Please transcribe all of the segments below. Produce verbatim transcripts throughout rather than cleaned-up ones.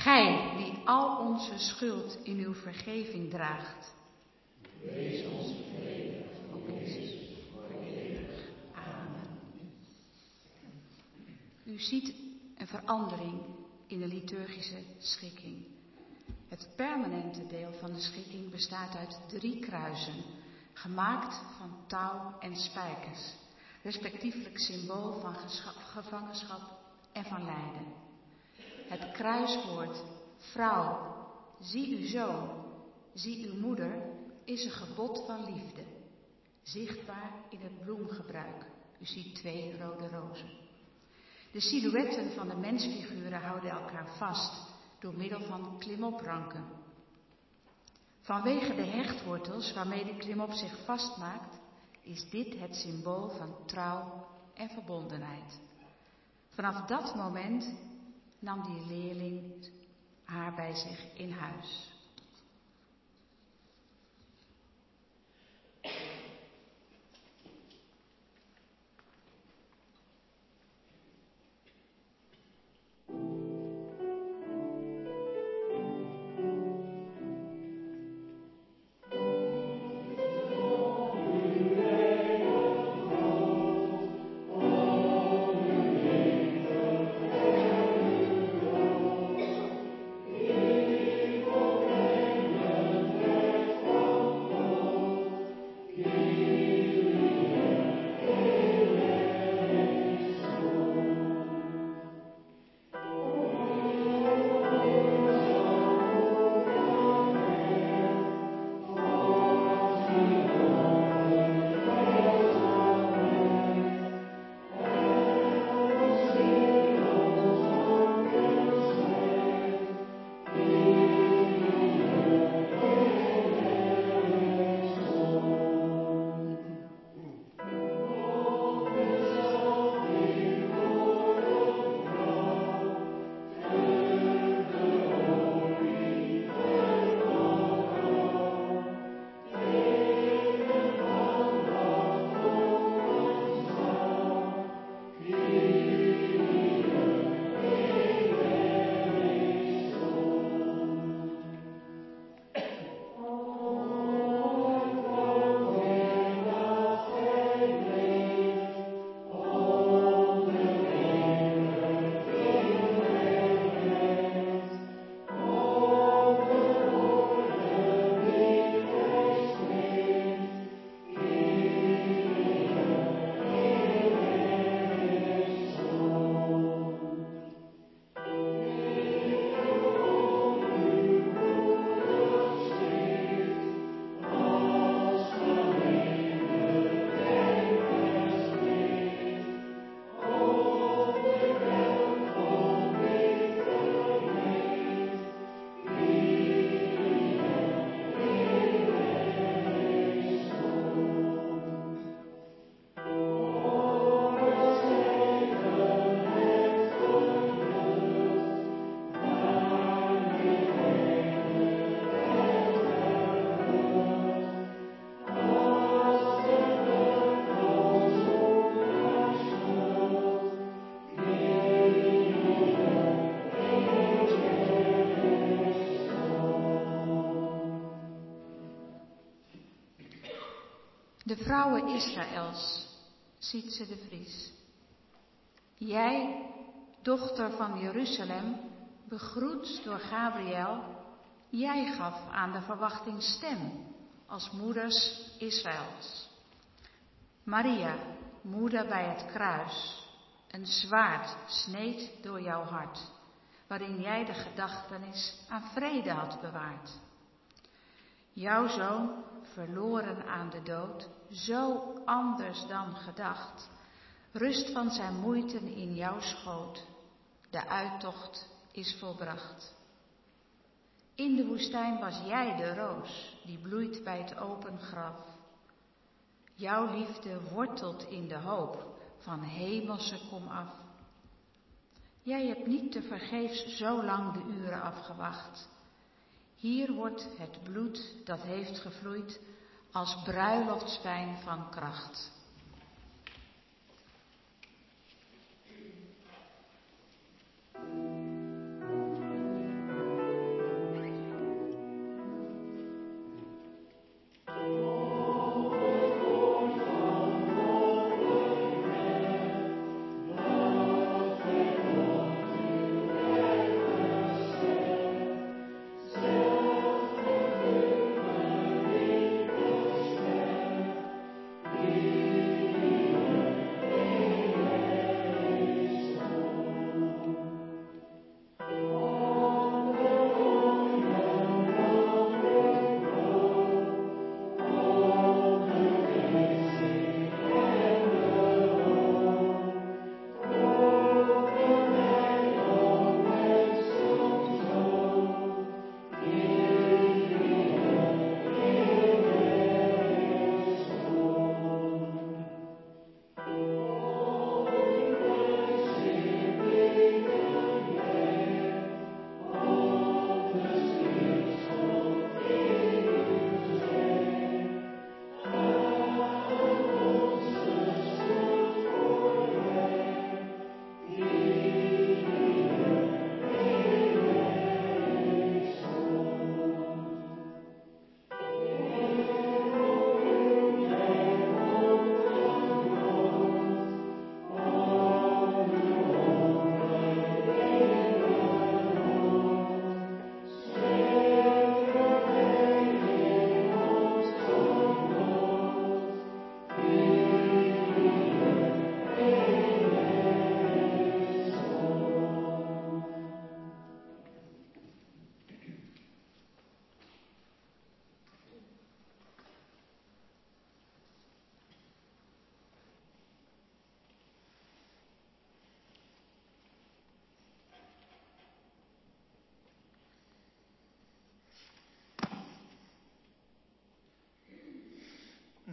Gij die al onze schuld in uw vergeving draagt. Wees ons vrede, o Christus, voor eeuwig. Amen. U ziet een verandering in de liturgische schikking. Het permanente deel van de schikking bestaat uit drie kruisen, gemaakt van touw en spijkers, respectievelijk symbool van gevangenschap en van lijden. Het kruiswoord, vrouw, zie uw zoon, zie uw moeder, is een gebod van liefde, zichtbaar in het bloemgebruik. U ziet twee rode rozen. De silhouetten van de mensfiguren houden elkaar vast door middel van klimopranken. Vanwege de hechtwortels waarmee de klimop zich vastmaakt, is dit het symbool van trouw en verbondenheid. Vanaf dat moment nam die leerling haar bij zich in huis. De vrouwen Israëls, Sietse de Vries. Jij, dochter van Jeruzalem, begroet door Gabriël, jij gaf aan de verwachting stem als moeders Israëls. Maria, moeder bij het kruis, een zwaard sneed door jouw hart, waarin jij de gedachtenis aan vrede had bewaard. Jouw zoon, verloren aan de dood, zo anders dan gedacht, rust van zijn moeite in jouw schoot, de uittocht is volbracht. In de woestijn was jij de roos, die bloeit bij het open graf. Jouw liefde wortelt in de hoop van hemelse komaf. Jij hebt niet tevergeefs zo lang de uren afgewacht. Hier wordt het bloed dat heeft gevloeid als bruiloftswijn van kracht.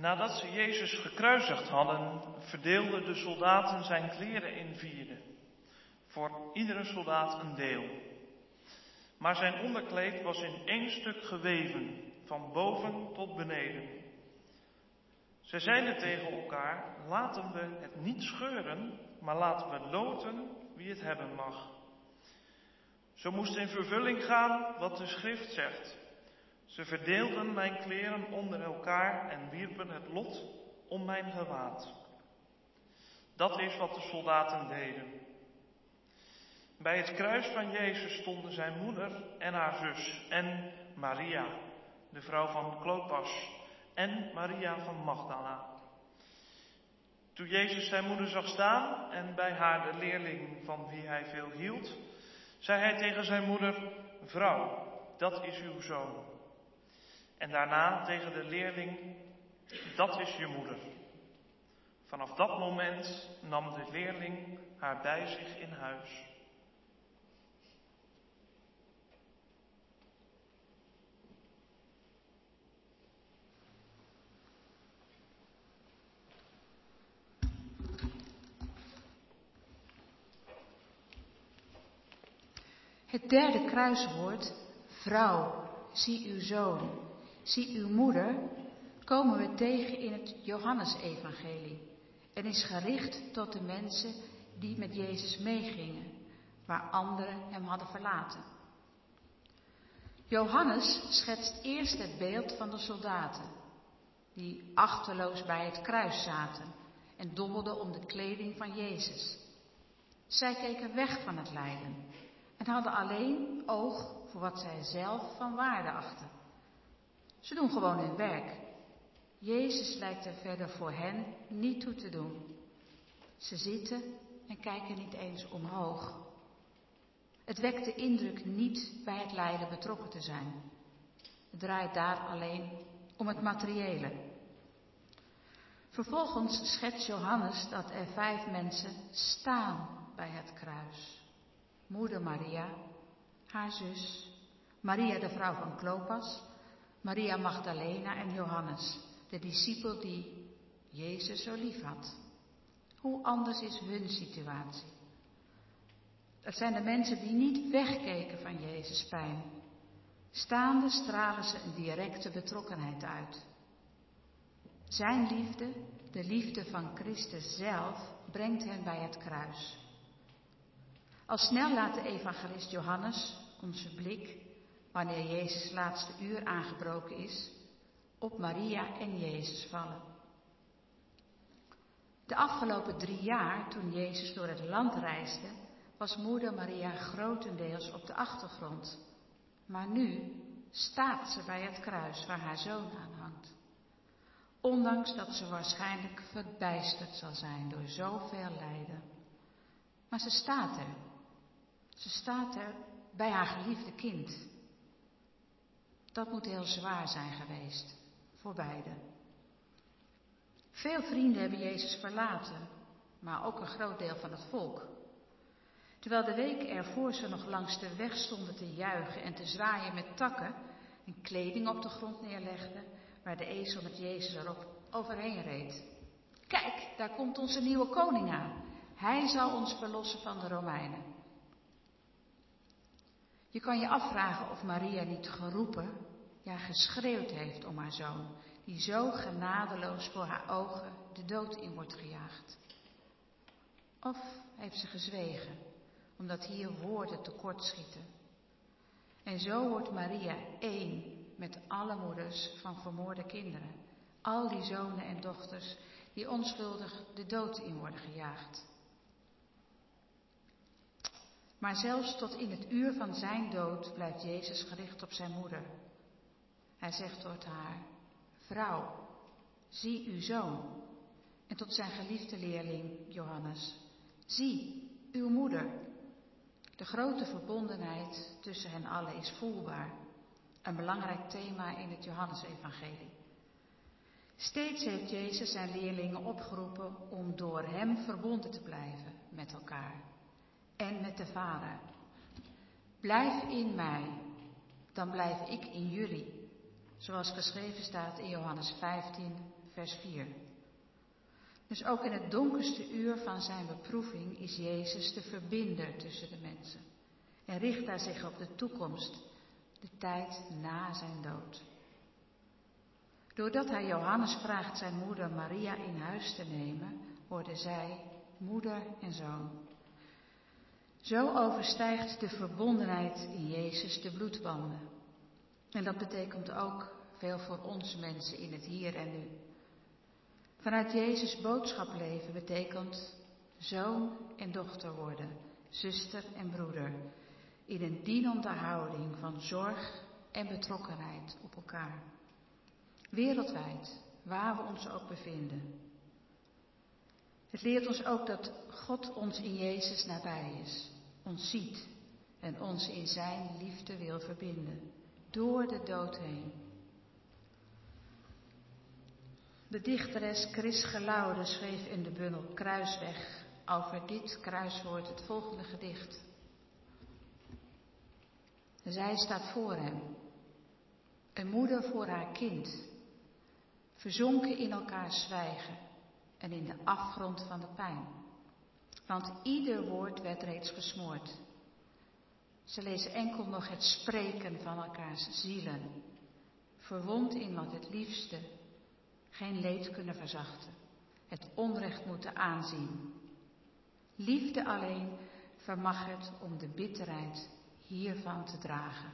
Nadat ze Jezus gekruisigd hadden, verdeelden de soldaten zijn kleren in vierden. Voor iedere soldaat een deel. Maar zijn onderkleed was in één stuk geweven, van boven tot beneden. Ze zeiden tegen elkaar, laten we het niet scheuren, maar laten we loten wie het hebben mag. Zo moest in vervulling gaan wat de schrift zegt. Ze verdeelden mijn kleren onder elkaar en wierpen het lot om mijn gewaad. Dat is wat de soldaten deden. Bij het kruis van Jezus stonden zijn moeder en haar zus en Maria, de vrouw van Klopas, en Maria van Magdala. Toen Jezus zijn moeder zag staan en bij haar de leerling van wie hij veel hield, zei hij tegen zijn moeder, vrouw, dat is uw zoon. En daarna tegen de leerling, dat is je moeder. Vanaf dat moment nam de leerling haar bij zich in huis. Het derde kruiswoord, vrouw, zie uw zoon, zie uw moeder, komen we tegen in het Johannesevangelie en is gericht tot de mensen die met Jezus meegingen, waar anderen hem hadden verlaten. Johannes schetst eerst het beeld van de soldaten, die achterloos bij het kruis zaten en dommelden om de kleding van Jezus. Zij keken weg van het lijden en hadden alleen oog voor wat zij zelf van waarde achten. Ze doen gewoon hun werk. Jezus lijkt er verder voor hen niet toe te doen. Ze zitten en kijken niet eens omhoog. Het wekt de indruk niet bij het lijden betrokken te zijn. Het draait daar alleen om het materiële. Vervolgens schetst Johannes dat er vijf mensen staan bij het kruis. Moeder Maria, haar zus, Maria de vrouw van Klopas, Maria Magdalena en Johannes, de discipel die Jezus zo lief had. Hoe anders is hun situatie? Dat zijn de mensen die niet wegkeken van Jezus' pijn. Staande stralen ze een directe betrokkenheid uit. Zijn liefde, de liefde van Christus zelf, brengt hen bij het kruis. Al snel laat de evangelist Johannes onze blik, wanneer Jezus' laatste uur aangebroken is, op Maria en Jezus vallen. De afgelopen drie jaar, toen Jezus door het land reisde, was moeder Maria grotendeels op de achtergrond. Maar nu staat ze bij het kruis waar haar zoon aan hangt. Ondanks dat ze waarschijnlijk verbijsterd zal zijn door zoveel lijden. Maar ze staat er. Ze staat er bij haar geliefde kind. Dat moet heel zwaar zijn geweest voor beiden. Veel vrienden hebben Jezus verlaten, maar ook een groot deel van het volk. Terwijl de week ervoor ze nog langs de weg stonden te juichen en te zwaaien met takken en kleding op de grond neerlegden, waar de ezel met Jezus erop overheen reed. Kijk, daar komt onze nieuwe koning aan. Hij zal ons verlossen van de Romeinen. Je kan je afvragen of Maria niet geroepen, ja geschreeuwd heeft om haar zoon, die zo genadeloos voor haar ogen de dood in wordt gejaagd. Of heeft ze gezwegen, omdat hier woorden tekortschieten. En zo wordt Maria één met alle moeders van vermoorde kinderen, al die zonen en dochters die onschuldig de dood in worden gejaagd. Maar zelfs tot in het uur van zijn dood blijft Jezus gericht op zijn moeder. Hij zegt tot haar, vrouw, zie uw zoon. En tot zijn geliefde leerling Johannes, zie uw moeder. De grote verbondenheid tussen hen allen is voelbaar. Een belangrijk thema in het Johannesevangelie. Steeds heeft Jezus zijn leerlingen opgeroepen om door hem verbonden te blijven met elkaar. En met de Vader. Blijf in mij, dan blijf ik in jullie. Zoals geschreven staat in Johannes vijftien, vers vier. Dus ook in het donkerste uur van zijn beproeving is Jezus de verbinder tussen de mensen. En richt hij zich op de toekomst, de tijd na zijn dood. Doordat hij Johannes vraagt zijn moeder Maria in huis te nemen, worden zij moeder en zoon. Zo overstijgt de verbondenheid in Jezus de bloedbanden. En dat betekent ook veel voor ons mensen in het hier en nu. Vanuit Jezus boodschap leven betekent zoon en dochter worden, zuster en broeder, in een dienende houding van zorg en betrokkenheid op elkaar. Wereldwijd, waar we ons ook bevinden. Het leert ons ook dat God ons in Jezus nabij is, ons ziet en ons in zijn liefde wil verbinden, door de dood heen. De dichteres Chris Gelaude schreef in de bundel Kruisweg over dit kruiswoord het volgende gedicht. Zij staat voor hem, een moeder voor haar kind, verzonken in elkaar zwijgen en in de afgrond van de pijn. Want ieder woord werd reeds gesmoord. Ze lezen enkel nog het spreken van elkaars zielen, verwond in wat het liefste geen leed kunnen verzachten, het onrecht moeten aanzien. Liefde alleen vermag het om de bitterheid hiervan te dragen.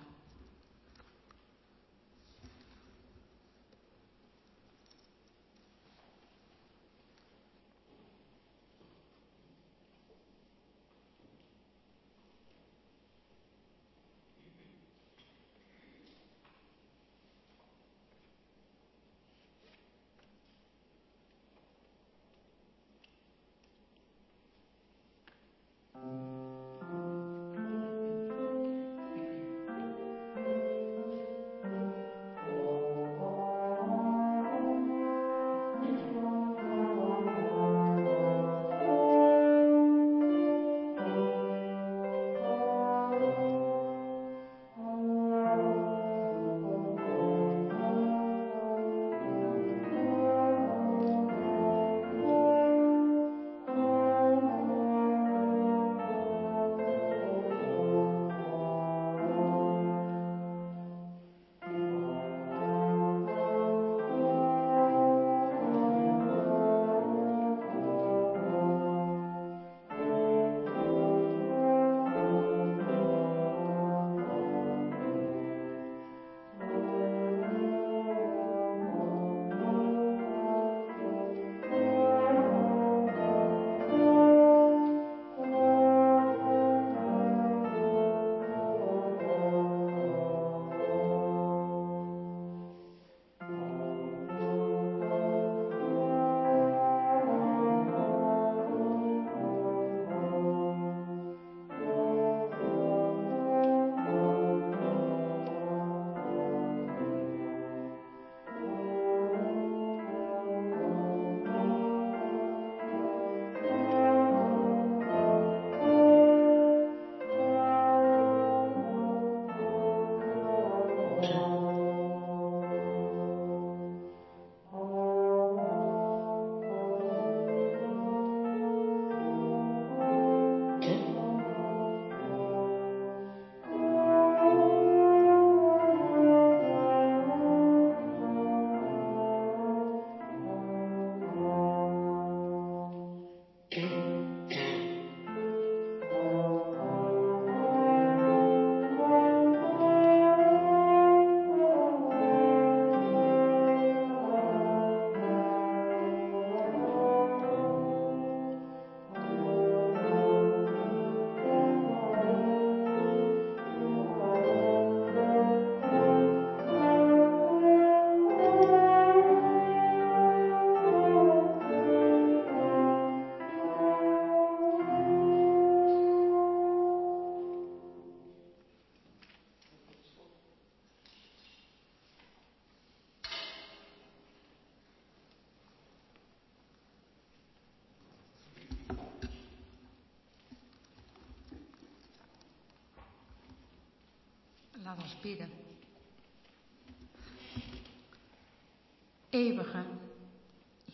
Laat ons bidden. Eeuwige,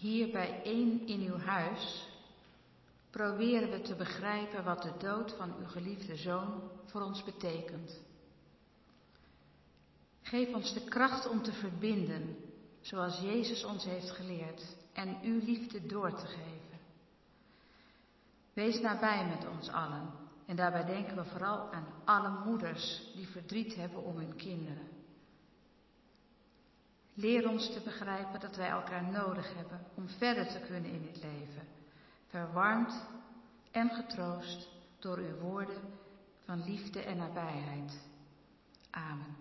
hier bijeen in uw huis proberen we te begrijpen wat de dood van uw geliefde zoon voor ons betekent. Geef ons de kracht om te verbinden, zoals Jezus ons heeft geleerd, en uw liefde door te geven. Wees nabij met ons allen en daarbij denken we vooral aan alle moeders die verdriet hebben om hun kinderen. Leer ons te begrijpen dat wij elkaar nodig hebben om verder te kunnen in het leven, verwarmd en getroost door uw woorden van liefde en nabijheid. Amen.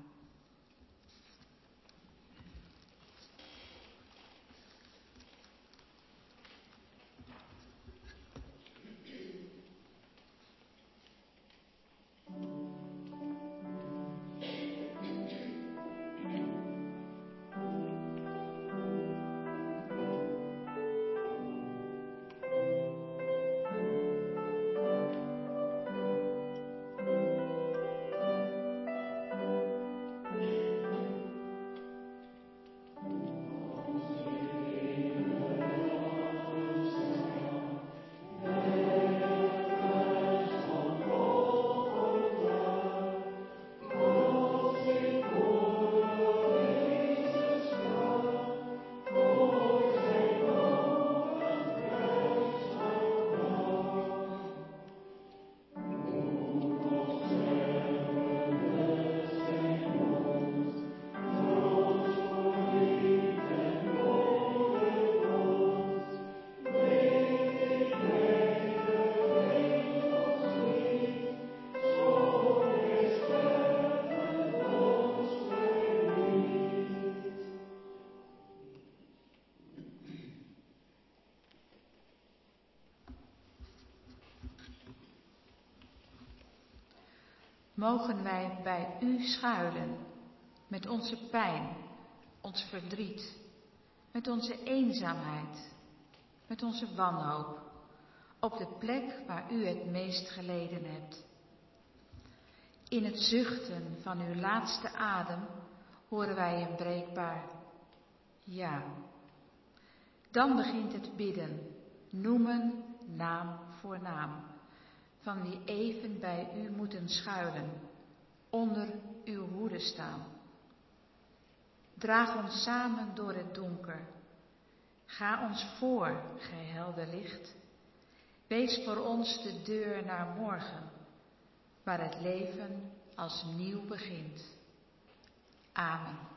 Mogen wij bij u schuilen, met onze pijn, ons verdriet, met onze eenzaamheid, met onze wanhoop, op de plek waar u het meest geleden hebt. In het zuchten van uw laatste adem horen wij een breekbaar ja. Dan begint het bidden, noemen naam voor naam, van wie even bij u moeten schuilen, onder uw hoede staan. Draag ons samen door het donker. Ga ons voor, gij helder licht. Wees voor ons de deur naar morgen, waar het leven als nieuw begint. Amen.